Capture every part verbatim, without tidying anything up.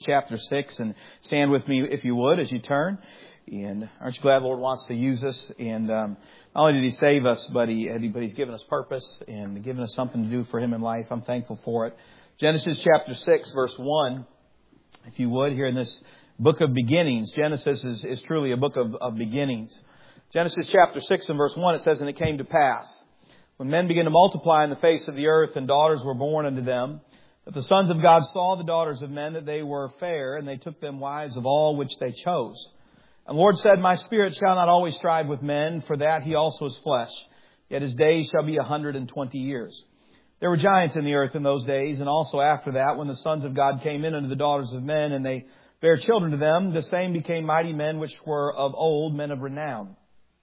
Chapter six, and stand with me if you would as you turn. And aren't you glad the Lord wants to use us? And um, not only did He save us, but, he, but He's given us purpose and given us something to do for Him in life. I'm thankful for it. Genesis chapter six, verse one, if you would, here in this book of beginnings. Genesis is, is truly a book of, of beginnings. Genesis chapter six and verse one, it says, "And it came to pass, when men began to multiply in the face of the earth, and daughters were born unto them, that the sons of God saw the daughters of men, that they were fair, and they took them wives of all which they chose. And the Lord said, My spirit shall not always strive with men, for that he also is flesh. Yet his days shall be a hundred and twenty years. There were giants in the earth in those days, and also after that, when the sons of God came in unto the daughters of men, and they bare children to them, the same became mighty men which were of old, men of renown.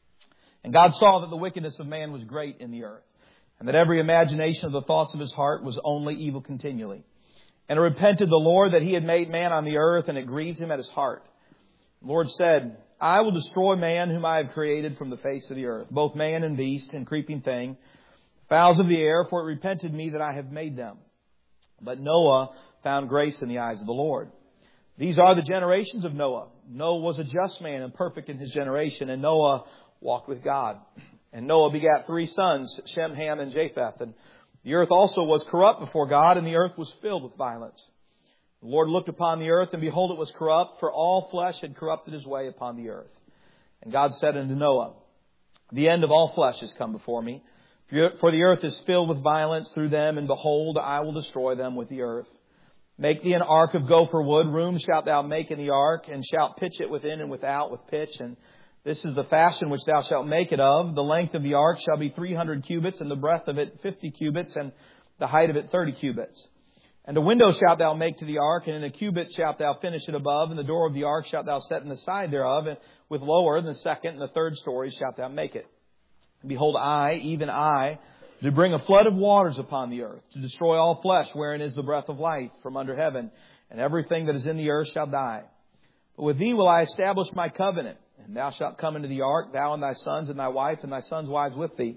And God saw that the wickedness of man was great in the earth, and that every imagination of the thoughts of his heart was only evil continually. And it repented the Lord that he had made man on the earth, and it grieved him at his heart. The Lord said, I will destroy man whom I have created from the face of the earth, both man and beast and creeping thing, fowls of the air, for it repented me that I have made them. But Noah found grace in the eyes of the Lord. These are the generations of Noah. Noah was a just man and perfect in his generation, and Noah walked with God. And Noah begat three sons, Shem, Ham, and Japheth. And the earth also was corrupt before God, and the earth was filled with violence. The Lord looked upon the earth, and behold, it was corrupt, for all flesh had corrupted his way upon the earth. And God said unto Noah, The end of all flesh is come before me, for the earth is filled with violence through them, and behold, I will destroy them with the earth. Make thee an ark of gopher wood, room shalt thou make in the ark, and shalt pitch it within and without with pitch, and this is the fashion which thou shalt make it of. The length of the ark shall be three hundred cubits, and the breadth of it fifty cubits, and the height of it thirty cubits. And a window shalt thou make to the ark, and in a cubit shalt thou finish it above, and the door of the ark shalt thou set in the side thereof, and with lower than the second and the third stories shalt thou make it. And behold, I, even I, do bring a flood of waters upon the earth, to destroy all flesh wherein is the breath of life from under heaven, and everything that is in the earth shall die. But with thee will I establish my covenant. And thou shalt come into the ark, thou and thy sons and thy wife and thy sons' wives with thee.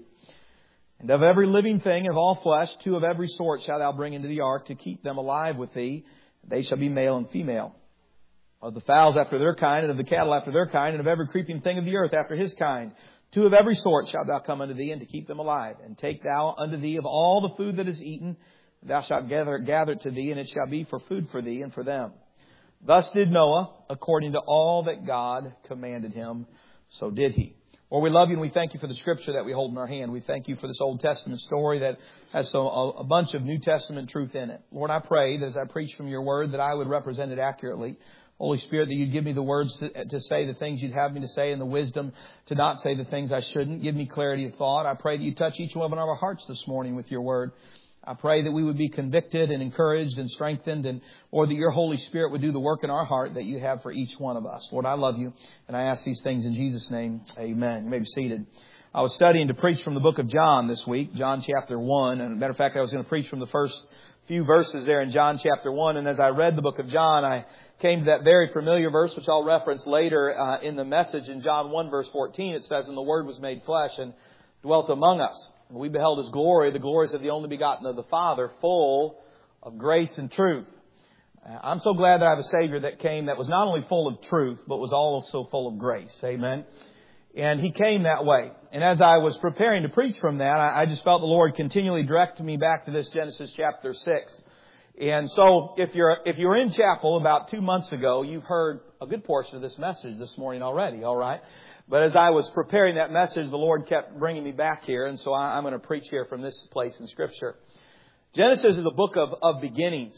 And of every living thing of all flesh, two of every sort shalt thou bring into the ark to keep them alive with thee. They shall be male and female. Of the fowls after their kind, and of the cattle after their kind, and of every creeping thing of the earth after his kind. Two of every sort shalt thou come unto thee, and to keep them alive. And take thou unto thee of all the food that is eaten, thou shalt gather, gather it to thee, and it shall be for food for thee and for them. Thus did Noah, according to all that God commanded him, so did he. Lord, we love you and we thank you for the scripture that we hold in our hand. We thank you for this Old Testament story that has so a, a bunch of New Testament truth in it. Lord, I pray that as I preach from your word that I would represent it accurately. Holy Spirit, that you'd give me the words to, to say the things you'd have me to say and the wisdom to not say the things I shouldn't. Give me clarity of thought. I pray that you touch each one of our hearts this morning with your word. I pray that we would be convicted and encouraged and strengthened, and or that your Holy Spirit would do the work in our heart that you have for each one of us. Lord, I love you, and I ask these things in Jesus' name. Amen. You may be seated. I was studying to preach from the book of John this week, John chapter one. And as a matter of fact, I was going to preach from the first few verses there in John chapter one. And as I read the book of John, I came to that very familiar verse, which I'll reference later uh, in the message. In John one, verse fourteen, it says, And the Word was made flesh and dwelt among us. We beheld His glory, the glories of the only begotten of the Father, full of grace and truth. I'm so glad that I have a Savior that came that was not only full of truth, but was also full of grace. Amen. And He came that way. And as I was preparing to preach from that, I just felt the Lord continually direct me back to this Genesis chapter six. And so if you're, if you're in chapel about two months ago, you've heard a good portion of this message this morning already. All right. But as I was preparing that message, the Lord kept bringing me back here. And so I'm going to preach here from this place in Scripture. Genesis is a book of, of beginnings.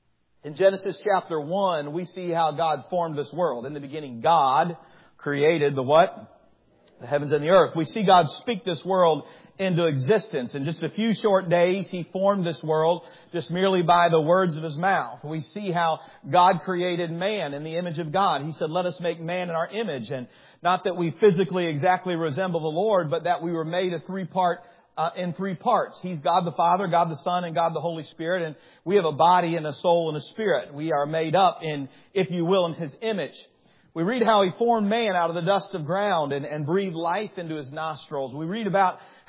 In Genesis chapter one, we see how God formed this world. In the beginning, God created the what? The heavens and the earth. We see God speak this world into existence. In just a few short days, He formed this world just merely by the words of His mouth. We see how God created man in the image of God. He said, let us make man in our image. And not that we physically exactly resemble the Lord, but that we were made a three part uh, in three parts. He's God the Father, God the Son, and God the Holy Spirit. And we have a body and a soul and a spirit. We are made up in, if you will, in His image. We read how He formed man out of the dust of ground and, and breathed life into his nostrils. We read about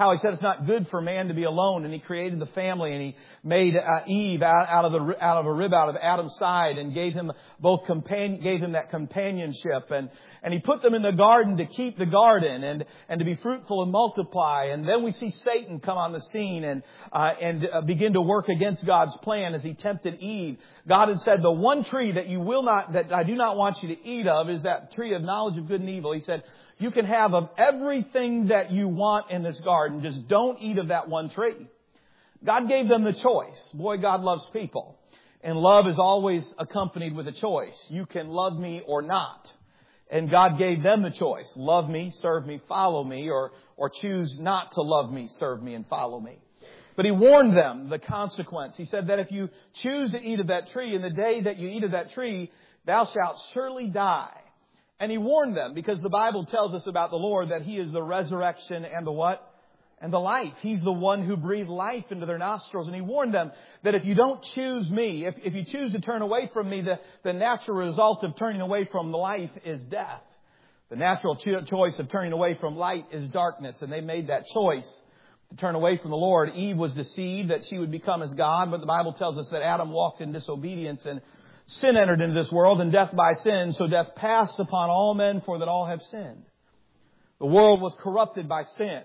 how He said it's not good for man to be alone, and He created the family, and He made uh, Eve out, out of the out of a rib out of Adam's side, and gave him both companion gave him that companionship, and and He put them in the garden to keep the garden and and to be fruitful and multiply. And then we see Satan come on the scene and uh, and uh, begin to work against God's plan as he tempted Eve. God had said, the one tree that you will not, that I do not want you to eat of, is that tree of knowledge of good and evil. He said, you can have of everything that you want in this garden, just don't eat of that one tree. God gave them the choice. Boy, God loves people. And love is always accompanied with a choice. You can love me or not. And God gave them the choice. Love me, serve me, follow me, or, or choose not to love me, serve me, and follow me. But He warned them the consequence. He said that if you choose to eat of that tree, in the day that you eat of that tree, thou shalt surely die. And He warned them because the Bible tells us about the Lord that He is the resurrection and the what? And the life. He's the one who breathed life into their nostrils. And He warned them that if you don't choose me, if, if you choose to turn away from me, the, the natural result of turning away from life is death. The natural cho- choice of turning away from light is darkness. And they made that choice to turn away from the Lord. Eve was deceived that she would become as God. But the Bible tells us that Adam walked in disobedience, and sin entered into this world, and death by sin. So death passed upon all men, for that all have sinned. The world was corrupted by sin.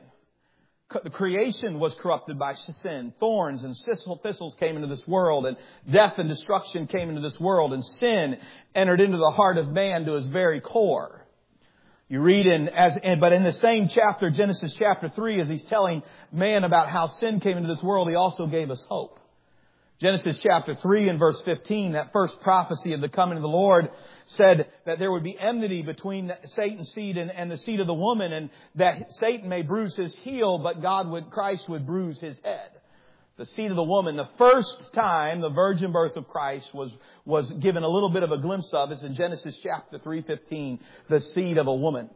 The creation was corrupted by sin. Thorns and thistles came into this world, and death and destruction came into this world, and sin entered into the heart of man to his very core. You read in, as, but in the same chapter, Genesis chapter three, as He's telling man about how sin came into this world, He also gave us hope. Genesis chapter three and verse fifteen, that first prophecy of the coming of the Lord, said that there would be enmity between Satan's seed and, and the seed of the woman, and that Satan may bruise his heel, but God would, Christ would bruise his head. The seed of the woman, the first time the virgin birth of Christ was, was given a little bit of a glimpse of is in Genesis chapter three fifteen, the seed of a woman.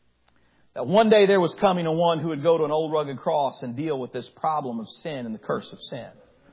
That one day there was coming a one who would go to an old rugged cross and deal with this problem of sin and the curse of sin.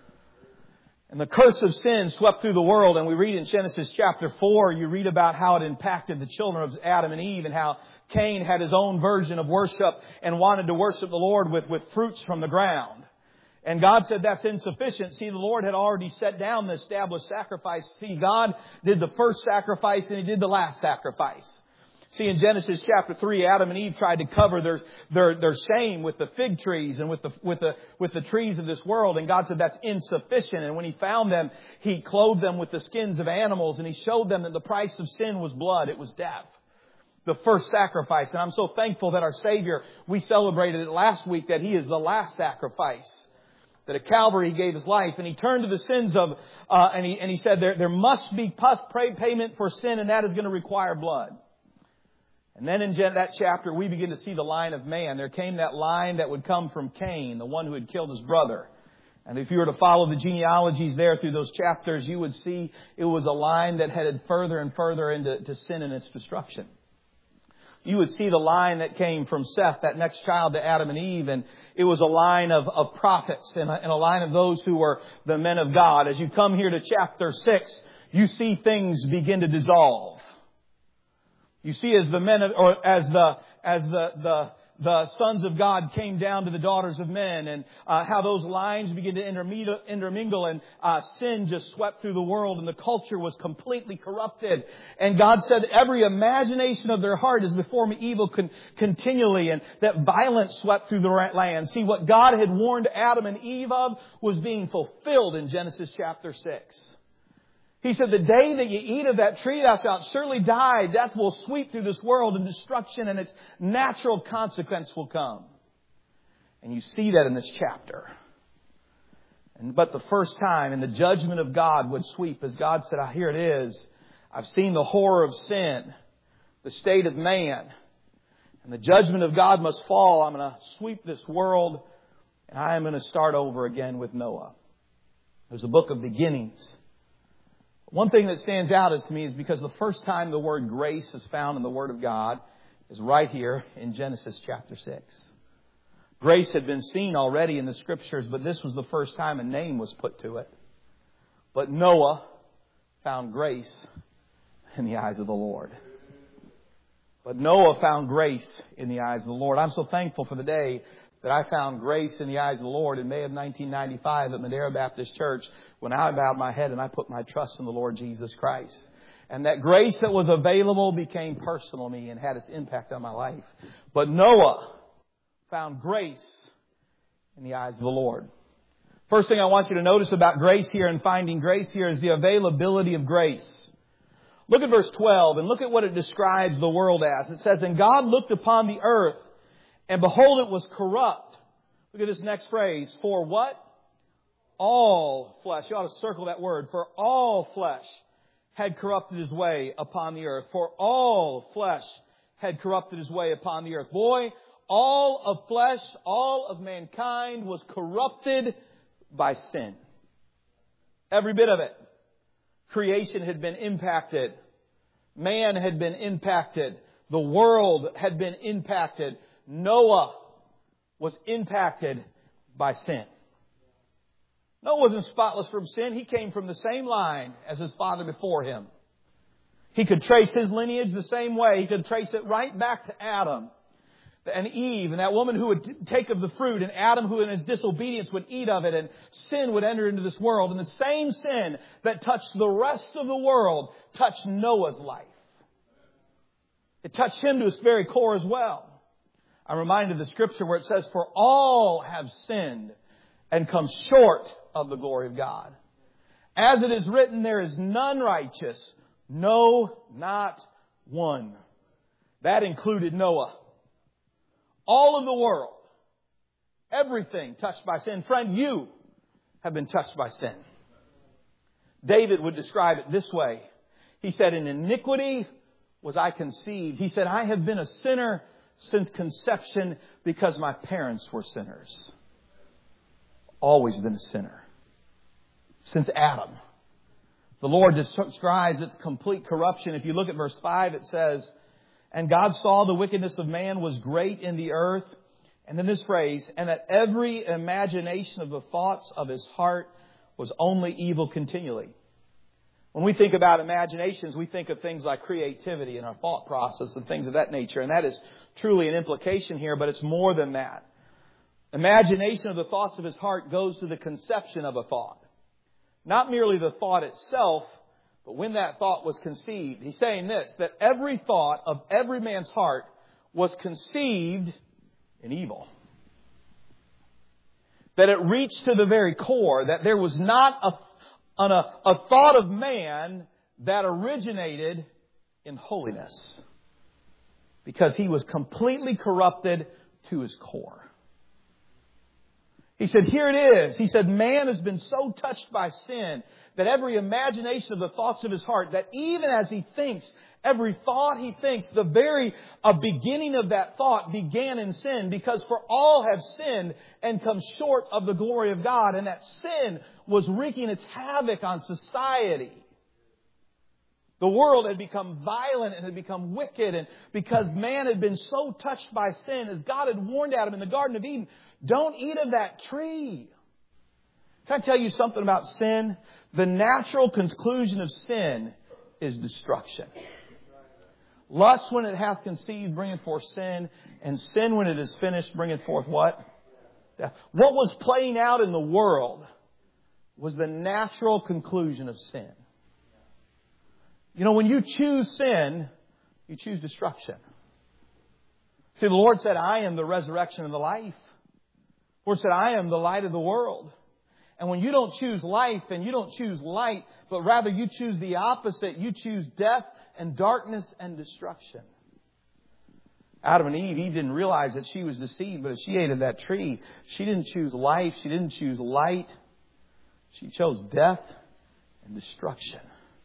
And the curse of sin swept through the world. And we read in Genesis chapter four, you read about how it impacted the children of Adam and Eve, and how Cain had his own version of worship and wanted to worship the Lord with, with fruits from the ground. And God said that's insufficient. See, the Lord had already set down the established sacrifice. See, God did the first sacrifice and He did the last sacrifice. See, in Genesis chapter three, Adam and Eve tried to cover their, their, their shame with the fig trees and with the, with the, with the trees of this world. And God said that's insufficient. And when He found them, He clothed them with the skins of animals, and He showed them that the price of sin was blood. It was death. The first sacrifice. And I'm so thankful that our Savior, we celebrated it last week, that He is the last sacrifice. That at Calvary He gave His life, and He turned to the sins of, uh, and He, and He said there, there must be payment for sin, and that is going to require blood. And then in that chapter, we begin to see the line of man. There came that line that would come from Cain, the one who had killed his brother. And if you were to follow the genealogies there through those chapters, you would see it was a line that headed further and further into to sin and its destruction. You would see the line that came from Seth, that next child to Adam and Eve, and it was a line of, of prophets and a, and a line of those who were the men of God. As you come here to chapter six, you see things begin to dissolve. You see, as the men of, or as the as the the the sons of God came down to the daughters of men, and uh, how those lines begin to intermingle, intermingle and uh, sin just swept through the world, and the culture was completely corrupted. And God said, every imagination of their heart is before me evil con- continually, and that violence swept through the land. See, what God had warned Adam and Eve of was being fulfilled in Genesis chapter six. He said, the day that you eat of that tree, thou shalt surely die. Death will sweep through this world, and destruction and its natural consequence will come. And you see that in this chapter. And but the first time, and the judgment of God would sweep, as God said, ah, here it is. I've seen the horror of sin, the state of man, and the judgment of God must fall. I'm going to sweep this world, and I am going to start over again with Noah. There's a book of beginnings. One thing that stands out as to me is because the first time the word grace is found in the Word of God is right here in Genesis chapter six. Grace had been seen already in the Scriptures, but this was the first time a name was put to it. But Noah found grace in the eyes of the Lord. But Noah found grace in the eyes of the Lord. I'm so thankful for the day that I found grace in the eyes of the Lord in May of nineteen ninety-five at Madera Baptist Church when I bowed my head and I put my trust in the Lord Jesus Christ. And that grace that was available became personal to me and had its impact on my life. But Noah found grace in the eyes of the Lord. First thing I want you to notice about grace here and finding grace here is the availability of grace. Look at verse twelve and look at what it describes the world as. It says, "And God looked upon the earth, and behold, it was corrupt." Look at this next phrase. For what? All flesh. You ought to circle that word. For all flesh had corrupted his way upon the earth. For all flesh had corrupted his way upon the earth. Boy, all of flesh, all of mankind was corrupted by sin. Every bit of it. Creation had been impacted. Man had been impacted. The world had been impacted. Noah was impacted by sin. Noah wasn't spotless from sin. He came from the same line as his father before him. He could trace his lineage the same way. He could trace it right back to Adam and Eve and that woman who would take of the fruit, and Adam who in his disobedience would eat of it, and sin would enter into this world. And the same sin that touched the rest of the world touched Noah's life. It touched him to his very core as well. I'm reminded of the scripture where it says, "For all have sinned and come short of the glory of God. As it is written, there is none righteous, no, not one." That included Noah. All of the world, everything touched by sin. Friend, you have been touched by sin. David would describe it this way. He said, "In iniquity was I conceived." He said, "I have been a sinner since conception because my parents were sinners." Always been a sinner. Since Adam. The Lord describes its complete corruption. If you look at verse five, it says, "And God saw the wickedness of man was great in the earth." And then this phrase, "and that every imagination of the thoughts of his heart was only evil continually." When we think about imaginations, we think of things like creativity and our thought process and things of that nature. And that is truly an implication here, but it's more than that. Imagination of the thoughts of his heart goes to the conception of a thought. Not merely the thought itself, but when that thought was conceived. He's saying this, that every thought of every man's heart was conceived in evil. That it reached to the very core, that there was not a On a, a thought of man that originated in holiness. Because he was completely corrupted to his core. He said, here it is. He said, man has been so touched by sin that every imagination of the thoughts of his heart, that even as he thinks, every thought he thinks, the very uh, beginning of that thought began in sin. Because for all have sinned and come short of the glory of God. And that sin was wreaking its havoc on society. The world had become violent and had become wicked. And because man had been so touched by sin, as God had warned Adam in the Garden of Eden, don't eat of that tree. Can I tell you something about sin? The natural conclusion of sin is destruction. Lust, when it hath conceived, bringeth forth sin. And sin, when it is finished, bringeth forth what? Death. What was playing out in the world was the natural conclusion of sin. You know, when you choose sin, you choose destruction. See, the Lord said, "I am the resurrection and the life." The Lord said, "I am the light of the world." And when you don't choose life and you don't choose light, but rather you choose the opposite, you choose death and darkness and destruction. Adam and Eve, Eve didn't realize that she was deceived, but as she ate of that tree, she didn't choose life, she didn't choose light. She chose death and destruction.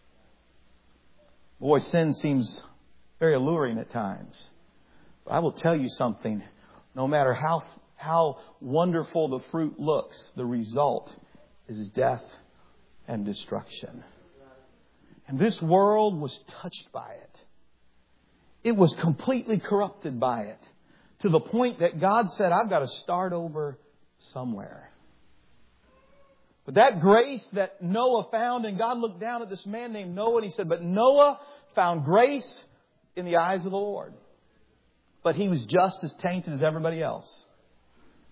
Boy, sin seems very alluring at times. But I will tell you something. No matter how how wonderful the fruit looks, the result is death and destruction. And this world was touched by it. It was completely corrupted by it. To the point that God said, "I've got to start over somewhere." But that grace that Noah found, and God looked down at this man named Noah and He said, "But Noah found grace in the eyes of the Lord." But he was just as tainted as everybody else.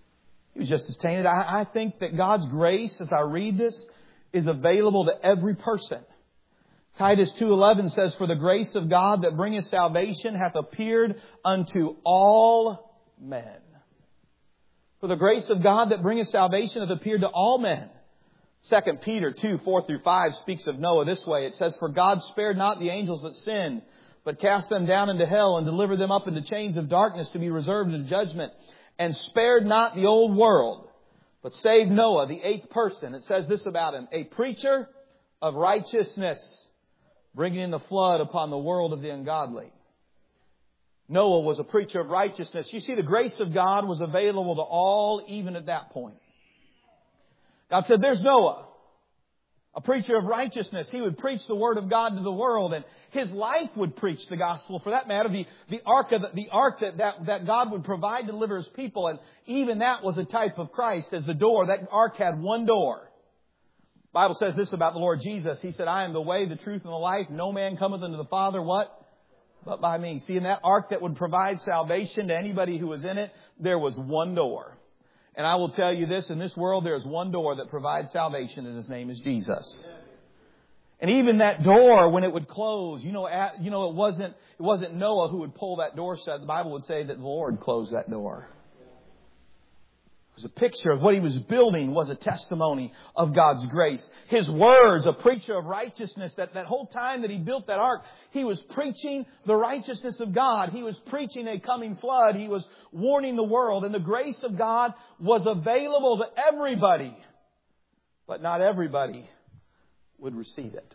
He was just as tainted. I, I think that God's grace, as I read this, is available to every person. Titus two eleven says, "For the grace of God that bringeth salvation hath appeared unto all men." For the grace of God that bringeth salvation hath appeared to all men. Second Peter two, four through five speaks of Noah this way. It says, "For God spared not the angels that sinned, but cast them down into hell and delivered them up into chains of darkness to be reserved unto judgment. And spared not the old world, but saved Noah, the eighth person." It says this about him: "A preacher of righteousness, bringing in the flood upon the world of the ungodly." Noah was a preacher of righteousness. You see, the grace of God was available to all, even at that point. God said, there's Noah, a preacher of righteousness. He would preach the Word of God to the world, and his life would preach the gospel. For that matter, the, the ark, of the, the ark that, that, that God would provide to deliver His people, and even that was a type of Christ as the door. That ark had one door. The Bible says this about the Lord Jesus. He said, "I am the way, the truth, and the life. No man cometh unto the Father," what? "But by me." See, in that ark that would provide salvation to anybody who was in it, there was one door. And I will tell you this, in this world there is one door that provides salvation, and His name is Jesus. And even that door, when it would close, you know, at, you know, it wasn't, it wasn't Noah who would pull that door shut. The Bible would say that the Lord closed that door. It was a picture of what He was building, was a testimony of God's grace. His words, a preacher of righteousness, that, that whole time that He built that ark, He was preaching the righteousness of God. He was preaching a coming flood. He was warning the world. And the grace of God was available to everybody. But not everybody would receive it.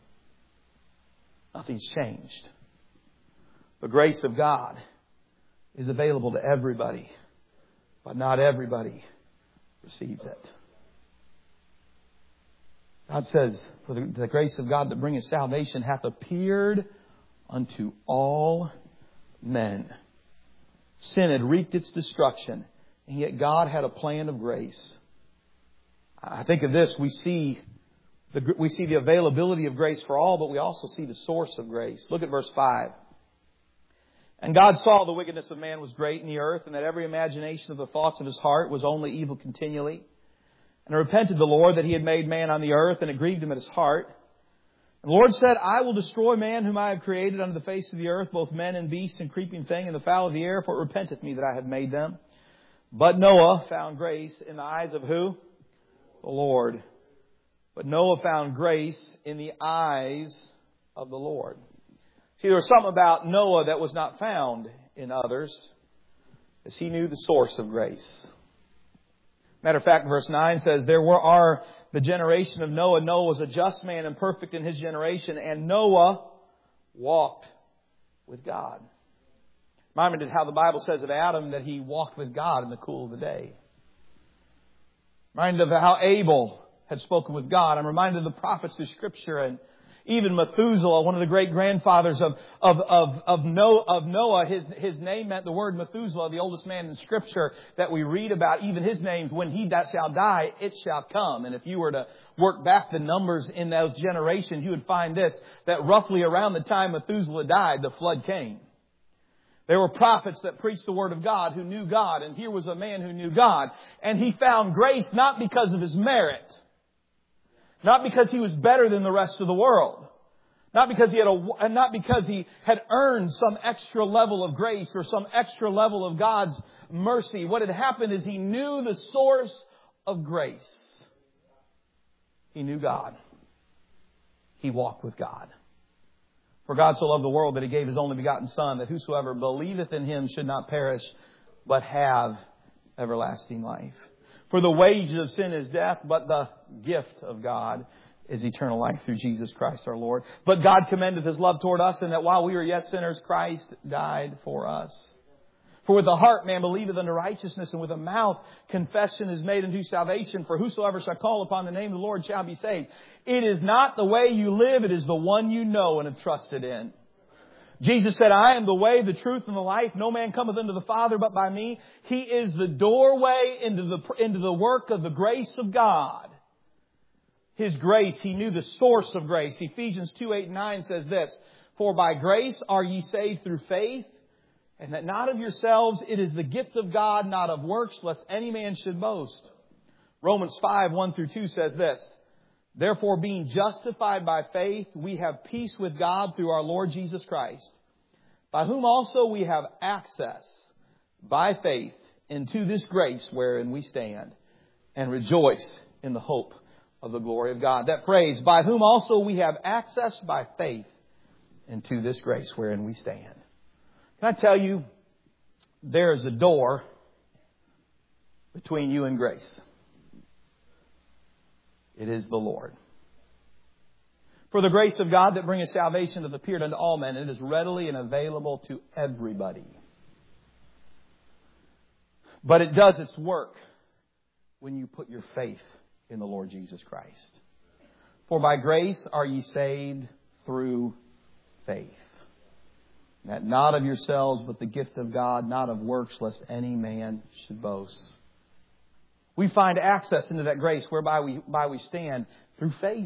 Nothing's changed. The grace of God is available to everybody. But not everybody receives it. God says, "For the, the grace of God that bringeth salvation hath appeared unto all men." Sin had wreaked its destruction, and yet God had a plan of grace. I think of this, we see the, we see the availability of grace for all, but we also see the source of grace. Look at verse five. "And God saw the wickedness of man was great in the earth, and that every imagination of the thoughts of his heart was only evil continually. And it repented the Lord that He had made man on the earth, and it grieved Him at his heart. And the Lord said, I will destroy man whom I have created unto the face of the earth, both men and beasts and creeping thing and the fowl of the air, for it repenteth me that I have made them. But Noah found grace in the eyes of" who? "The Lord." But Noah found grace in the eyes of the Lord. See, there was something about Noah that was not found in others, as he knew the source of grace. Matter of fact, verse nine says, "There were are the generation of Noah. Noah was a just man and perfect in his generation, and Noah walked with God." I'm reminded how the Bible says of Adam that he walked with God in the cool of the day. I'm reminded of how Abel had spoken with God. I'm reminded of the prophets through Scripture, and even Methuselah, one of the great grandfathers of, of, of, of, Noah, of Noah, his, his name meant the word Methuselah, the oldest man in Scripture that we read about. Even his name's "When he that shall die, it shall come." And if you were to work back the numbers in those generations, you would find this, that roughly around the time Methuselah died, the flood came. There were prophets that preached the Word of God who knew God. And here was a man who knew God. And he found grace not because of his merit. Not because he was better than the rest of the world. Not because he had a, and not because he had earned some extra level of grace or some extra level of God's mercy. What had happened is he knew the source of grace. He knew God. He walked with God. "For God so loved the world that He gave His only begotten Son, that whosoever believeth in Him should not perish, but have everlasting life. For the wages of sin is death, but the gift of God is eternal life through Jesus Christ our Lord. But God commendeth His love toward us, in that while we were yet sinners, Christ died for us. For with the heart man believeth unto righteousness, and with the mouth confession is made unto salvation. For whosoever shall call upon the name of the Lord shall be saved. It is not the way you live, it is the one you know and have trusted in." Jesus said, "I am the way, the truth, and the life. No man cometh unto the Father but by me." He is the doorway into the, into the work of the grace of God. His grace, He knew the source of grace. Ephesians two, eight, and nine says this, "For by grace are ye saved through faith, And that not of yourselves, it is the gift of God, not of works, lest any man should boast. Romans five, one through two says this. Therefore, being justified by faith, we have peace with God through our Lord Jesus Christ, by whom also we have access by faith into this grace wherein we stand, and rejoice in the hope of the glory of God. That phrase, by whom also we have access by faith into this grace wherein we stand. Can I tell you, there is a door between you and grace. It is the Lord. For the grace of God that bringeth salvation hath appeared unto all men, and it is readily and available to everybody. But it does its work when you put your faith in the Lord Jesus Christ. For by grace are ye saved through faith. That not of yourselves, but the gift of God, not of works, lest any man should boast. We find access into that grace whereby we, by we stand through faith.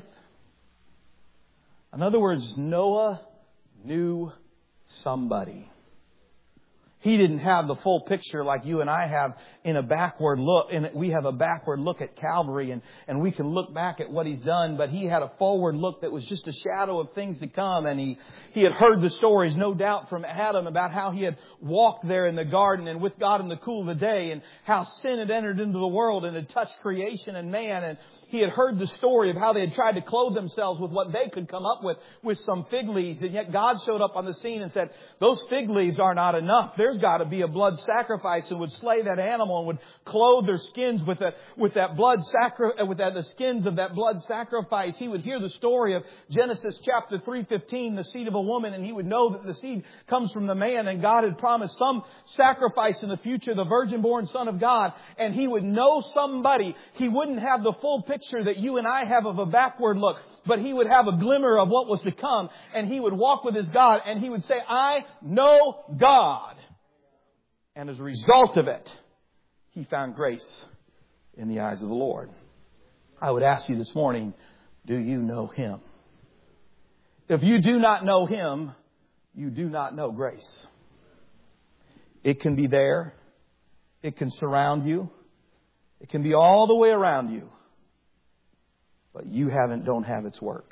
In other words, Noah knew somebody. He didn't have the full picture like you and I have in a backward look. And we have a backward look at Calvary and, and we can look back at what He's done. But he had a forward look that was just a shadow of things to come. And he, he had heard the stories, no doubt, from Adam about how he had walked there in the garden and with God in the cool of the day, and how sin had entered into the world and had touched creation and man. And he had heard the story of how they had tried to clothe themselves with what they could come up with, with some fig leaves. And yet God showed up on the scene and said, those fig leaves are not enough. There's got to be a blood sacrifice, and would slay that animal and would clothe their skins with that, with that blood sacri- with that, the skins of that blood sacrifice. He would hear the story of Genesis chapter three fifteen, the seed of a woman, and he would know that the seed comes from the man, and God had promised some sacrifice in the future, the virgin-born Son of God, and he would know somebody. He wouldn't have the full picture that you and I have of a backward look, but he would have a glimmer of what was to come, and he would walk with his God, and he would say, I know God. And as a result of it, he found grace in the eyes of the Lord. I would ask you this morning, do you know Him? If you do not know Him, you do not know grace. It can be there. It can surround you. It can be all the way around you. But you haven't, don't have its work.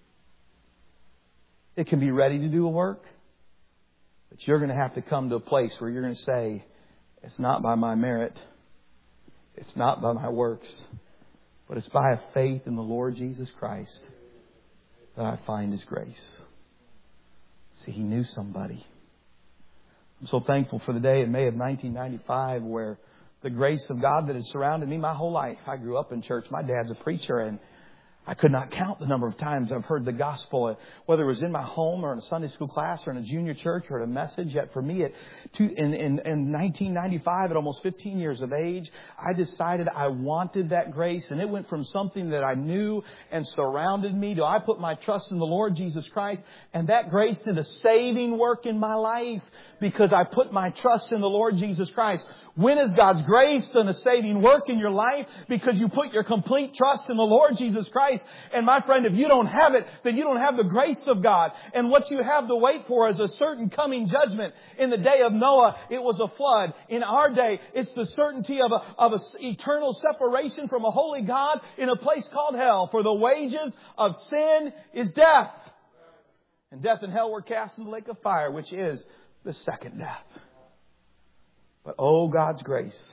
It can be ready to do a work. But you're going to have to come to a place where you're going to say, it's not by my merit. It's not by my works. But it's by a faith in the Lord Jesus Christ that I find His grace. See, he knew somebody. I'm so thankful for the day in May of nineteen ninety-five where the grace of God that had surrounded me my whole life. I grew up in church. My dad's a preacher, and I could not count the number of times I've heard the gospel, whether it was in my home or in a Sunday school class or in a junior church or at a message. Yet for me, at two, in, in, in nineteen ninety-five, at almost fifteen years of age, I decided I wanted that grace. And it went from something that I knew and surrounded me to I put my trust in the Lord Jesus Christ. And that grace did a saving work in my life because I put my trust in the Lord Jesus Christ. When has God's grace done a saving work in your life? Because you put your complete trust in the Lord Jesus Christ. And my friend, if you don't have it, then you don't have the grace of God. And what you have to wait for is a certain coming judgment. In the day of Noah, it was a flood. In our day, it's the certainty of a, of a eternal separation from a holy God in a place called hell. For the wages of sin is death. And death and hell were cast in the lake of fire, which is the second death. But oh, God's grace.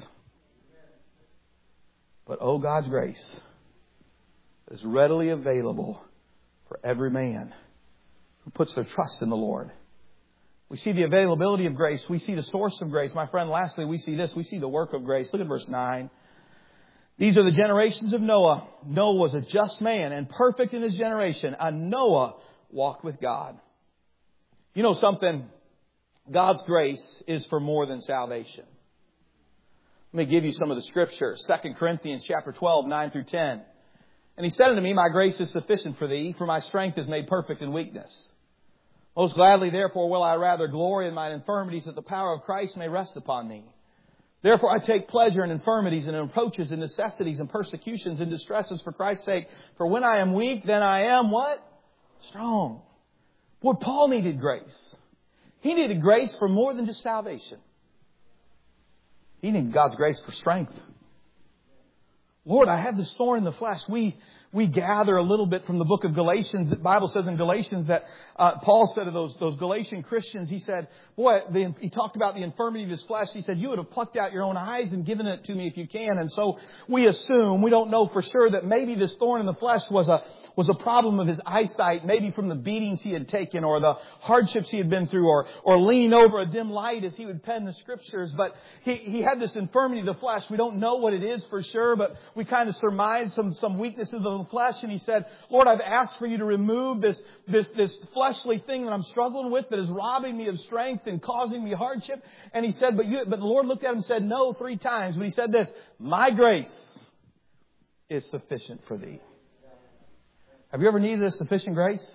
But oh, God's grace is readily available for every man who puts their trust in the Lord. We see the availability of grace. We see the source of grace. My friend, lastly, we see this. We see the work of grace. Look at verse nine. These are the generations of Noah. Noah was a just man and perfect in his generation. A Noah walked with God. You know something? God's grace is for more than salvation. Let me give you some of the scripture. Second Corinthians chapter twelve, nine through ten. And he said unto me, my grace is sufficient for thee, for my strength is made perfect in weakness. Most gladly, therefore, will I rather glory in mine infirmities, that the power of Christ may rest upon me. Therefore I take pleasure in infirmities and in reproaches and necessities and persecutions and distresses for Christ's sake. For when I am weak, then I am what? Strong. Boy, Paul needed grace. He needed grace for more than just salvation. He needed God's grace for strength. Lord, I have this thorn in the flesh. We we gather a little bit from the book of Galatians. The Bible says in Galatians that uh, Paul said to those those Galatian Christians, he said, boy, the, he talked about the infirmity of his flesh. He said, you would have plucked out your own eyes and given it to me if you can. And so we assume, we don't know for sure, that maybe this thorn in the flesh was a was a problem of his eyesight, maybe from the beatings he had taken or the hardships he had been through, or or leaning over a dim light as he would pen the Scriptures. But he, he had this infirmity of the flesh. We don't know what it is for sure, but we kind of surmise some, some weaknesses of the flesh. And he said, Lord, I've asked for you to remove this, this, this fleshly thing that I'm struggling with that is robbing me of strength and causing me hardship. And he said, but you, but the Lord looked at him and said, no, three times. But he said this, my grace is sufficient for thee. Have you ever needed a sufficient grace?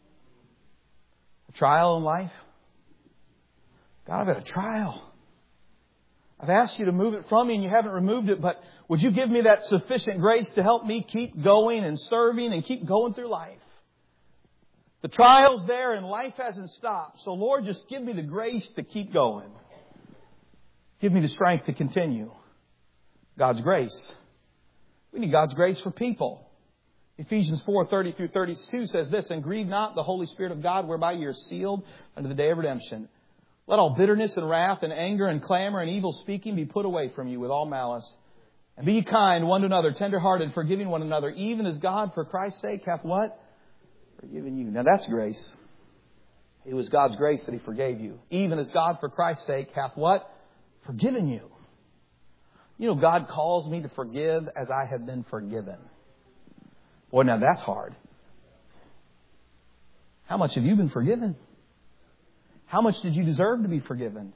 A trial in life? God, I've had a trial. I've asked you to move it from me and you haven't removed it, but would you give me that sufficient grace to help me keep going and serving and keep going through life? The trial's there and life hasn't stopped. So Lord, just give me the grace to keep going. Give me the strength to continue. God's grace. We need God's grace for people. Ephesians four, thirty through thirty-two says this, and grieve not the Holy Spirit of God, whereby you are sealed unto the day of redemption. Let all bitterness and wrath and anger and clamor and evil speaking be put away from you with all malice. And be ye kind one to another, tenderhearted, forgiving one another, even as God for Christ's sake hath what? Forgiven you. Now that's grace. It was God's grace that He forgave you. Even as God for Christ's sake hath what? Forgiven you. You know, God calls me to forgive as I have been forgiven. Boy, now that's hard. How much have you been forgiven? How much did you deserve to be forgiven?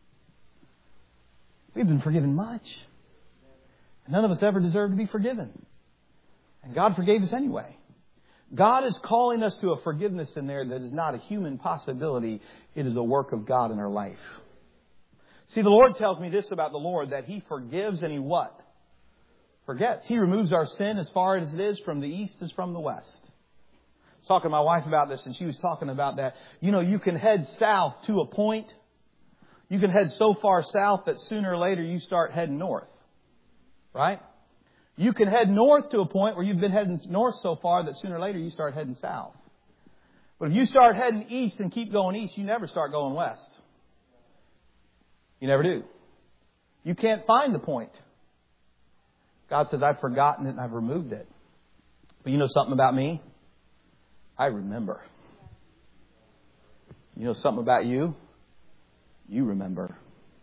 We've been forgiven much. None of us ever deserved to be forgiven. And God forgave us anyway. God is calling us to a forgiveness in there that is not a human possibility. It is a work of God in our life. See, the Lord tells me this about the Lord, that He forgives and He what? Forgets. He removes our sin as far as it is from the east as from the west. I was talking to my wife about this, and she was talking about that. You know, you can head south to a point. You can head so far south that sooner or later you start heading north. Right? You can head north to a point where you've been heading north so far that sooner or later you start heading south. But if you start heading east and keep going east, you never start going west. You never do. You can't find the point. God says, I've forgotten it and I've removed it. But you know something about me? I remember. You know something about you? You remember.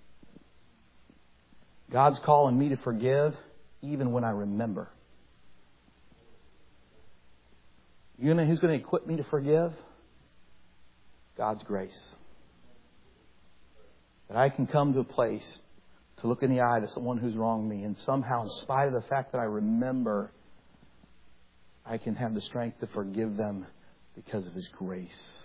God's calling me to forgive even when I remember. You know who's going to equip me to forgive? God's grace. That I can come to a place to look in the eye to someone who's wronged me, and somehow, in spite of the fact that I remember, I can have the strength to forgive them because of His grace.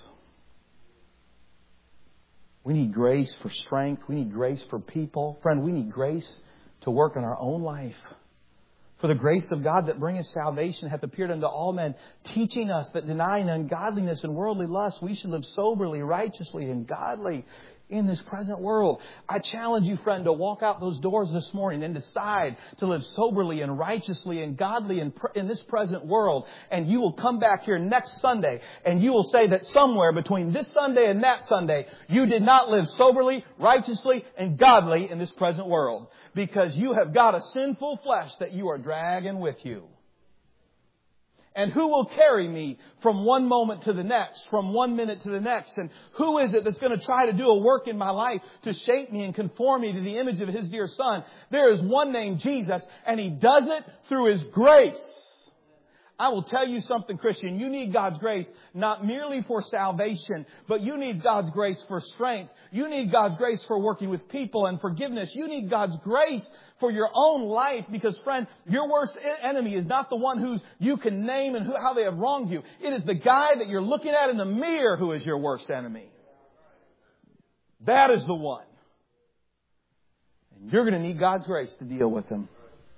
We need grace for strength. We need grace for people. Friend, we need grace to work in our own life. For the grace of God that bringeth salvation hath appeared unto all men, teaching us that denying ungodliness and worldly lust, we should live soberly, righteously, and godly in this present world. I challenge you, friend, to walk out those doors this morning and decide to live soberly and righteously and godly in, in this present world. And you will come back here next Sunday and you will say that somewhere between this Sunday and that Sunday, you did not live soberly, righteously, and godly in this present world. Because you have got a sinful flesh that you are dragging with you. And who will carry me from one moment to the next, from one minute to the next? And who is it that's going to try to do a work in my life to shape me and conform me to the image of His dear Son? There is one named Jesus, and He does it through His grace. I will tell you something, Christian. You need God's grace not merely for salvation, but you need God's grace for strength. You need God's grace for working with people and forgiveness. You need God's grace for your own life because, friend, your worst enemy is not the one who you can name and who, how they have wronged you. It is the guy that you're looking at in the mirror who is your worst enemy. That is the one. And you're going to need God's grace to deal with him.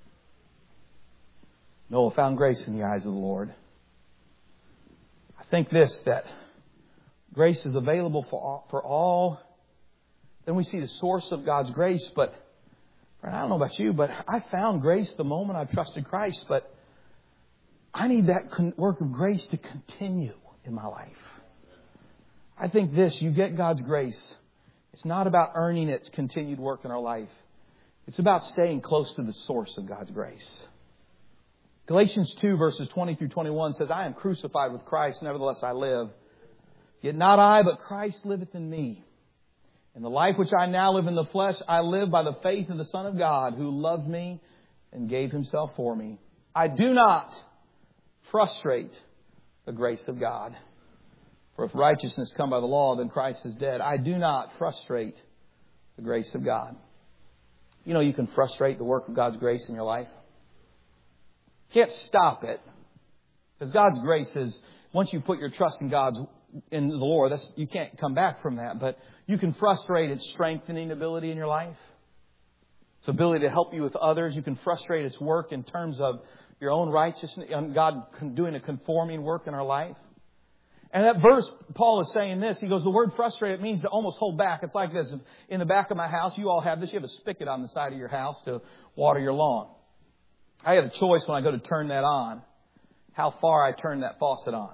Noah found grace in the eyes of the Lord. I think this, that Grace is available for all, for all. Then we see the source of God's grace. But I don't know about you, but I found grace the moment I trusted Christ. But I need that work of grace to continue in my life. I think this, you get God's grace. It's not about earning its continued work in our life. It's about staying close to the source of God's grace. Galatians two verses twenty through twenty-one says, I am crucified with Christ, nevertheless I live. Yet not I, but Christ liveth in me. In the life which I now live in the flesh, I live by the faith of the Son of God, who loved me and gave Himself for me. I do not frustrate the grace of God. For if righteousness come by the law, then Christ is dead. I do not frustrate the grace of God. You know, you can frustrate the work of God's grace in your life. You can't stop it. Because God's grace is, once you put your trust in God's, in the Lord, that's, you can't come back from that. But you can frustrate its strengthening ability in your life. Its ability to help you with others. You can frustrate its work in terms of your own righteousness, God doing a conforming work in our life. And that verse, Paul is saying this. He goes, the word frustrate, it means to almost hold back. It's like this. In the back of my house, you all have this. You have a spigot on the side of your house to water your lawn. I have a choice when I go to turn that on, how far I turn that faucet on.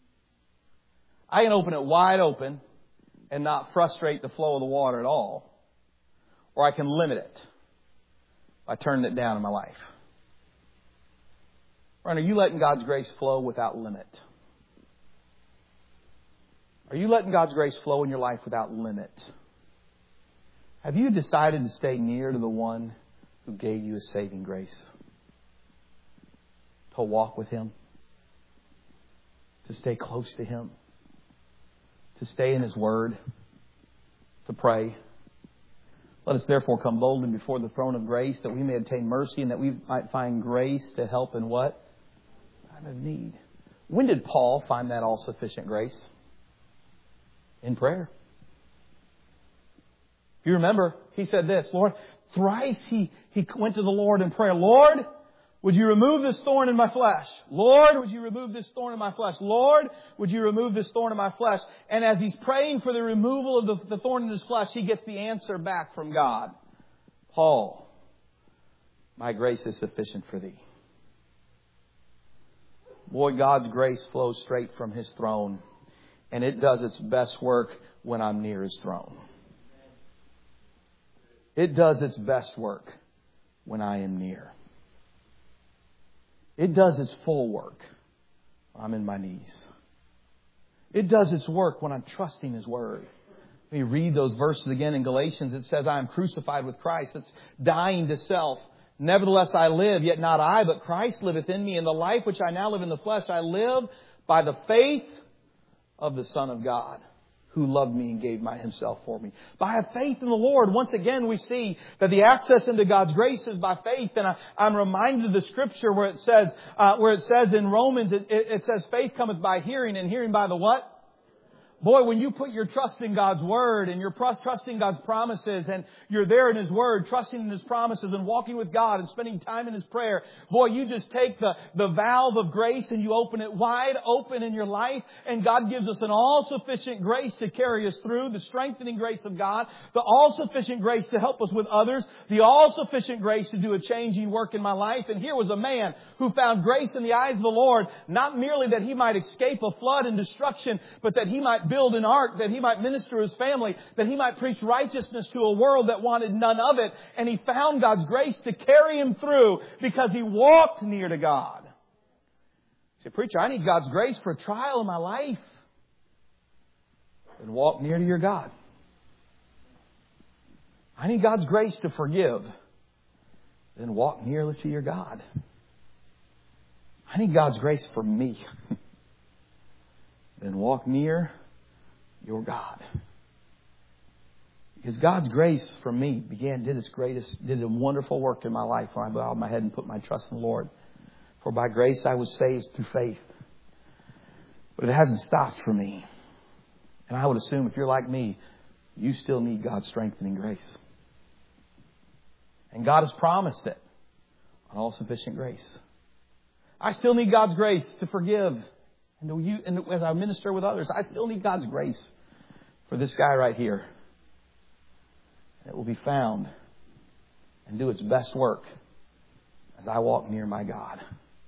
I can open it wide open and not frustrate the flow of the water at all. Or I can limit it by turning it down in my life. Friend, are you letting God's grace flow without limit? Are you letting God's grace flow in your life without limit? Have you decided to stay near to the one who gave you His saving grace? To walk with Him? To stay close to Him? To stay in His Word? To pray? Let us therefore come boldly before the throne of grace, that we may obtain mercy and that we might find grace to help in what? Time of need. When did Paul find that all-sufficient grace? In prayer. If you remember, he said this, Lord, thrice he, he went to the Lord in prayer. Lord, would you remove this thorn in my flesh? Lord, would you remove this thorn in my flesh? Lord, would you remove this thorn in my flesh? And as he's praying for the removal of the, the thorn in his flesh, he gets the answer back from God. Paul, my grace is sufficient for thee. Boy, God's grace flows straight from His throne. And it does its best work when I'm near His throne. It does its best work when I am near. It does its full work when I'm in my knees. It does its work when I'm trusting His Word. Let me read those verses again in Galatians. It says, I am crucified with Christ. It's dying to self. Nevertheless I live, yet not I, but Christ liveth in me. In the life which I now live in the flesh, I live by the faith of the Son of God, who loved me and gave my Himself for me. By faith in the Lord, once again we see that the access into God's grace is by faith. And I, I'm reminded of the Scripture where it says, uh, where it says in Romans, it, it, it says, faith cometh by hearing, and hearing by the what? Boy, when you put your trust in God's Word and you're trusting God's promises and you're there in His Word, trusting in His promises and walking with God and spending time in His prayer, boy, you just take the, the valve of grace and you open it wide open in your life, and God gives us an all-sufficient grace to carry us through, the strengthening grace of God, the all-sufficient grace to help us with others, the all-sufficient grace to do a changing work in my life. And here was a man who found grace in the eyes of the Lord, not merely that he might escape a flood and destruction, but that he might build an ark, that he might minister to his family, that he might preach righteousness to a world that wanted none of it. And he found God's grace to carry him through because he walked near to God. You say, preacher, I need God's grace for a trial in my life. Then walk near to your God. I need God's grace to forgive. Then walk near to your God. I need God's grace for me. Then walk near your God. Because God's grace for me began, did its greatest, did a wonderful work in my life when I bowed my head and put my trust in the Lord. For by grace I was saved through faith. But it hasn't stopped for me. And I would assume if you're like me, you still need God's strengthening grace. And God has promised it on all sufficient grace. I still need God's grace to forgive. And, to you, and as I minister with others, I still need God's grace for this guy right here. And it will be found and do its best work as I walk near my God.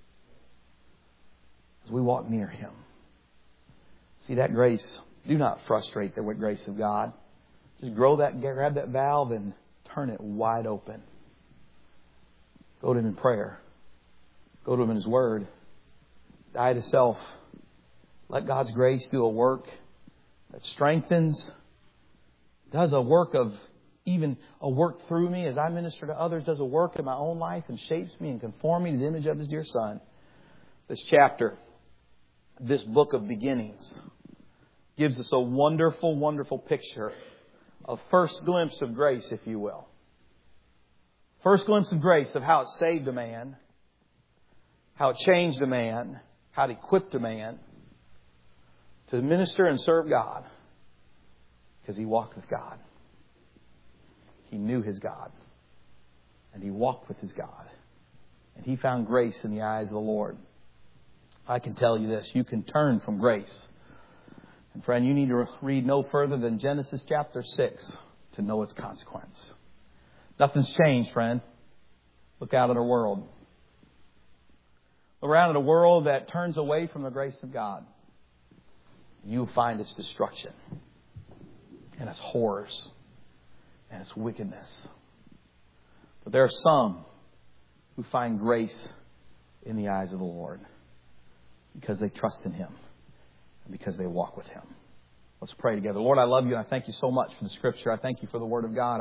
As we walk near Him. See that grace. Do not frustrate the grace of God. Just grow that, grab that valve and turn it wide open. Go to Him in prayer. Go to Him in His Word. Die to self. Let God's grace do a work that strengthens, does a work of, even a work through me as I minister to others, does a work in my own life and shapes me and conforms me to the image of His dear Son. This chapter, this book of beginnings, gives us a wonderful, wonderful picture, a first glimpse of grace, if you will. First glimpse of grace of how it saved a man, how it changed a man, how it equipped a man to minister and serve God because he walked with God. He knew his God. And he walked with his God. And he found grace in the eyes of the Lord. I can tell you this. You can turn from grace. And friend, you need to read no further than Genesis chapter six to know its consequence. Nothing's changed, friend. Look out at our world. Look around at a world that turns away from the grace of God. You'll find its destruction and its horrors and its wickedness. But there are some who find grace in the eyes of the Lord because they trust in Him and because they walk with Him. Let's pray together. Lord, I love You and I thank You so much for the Scripture. I thank You for the Word of God.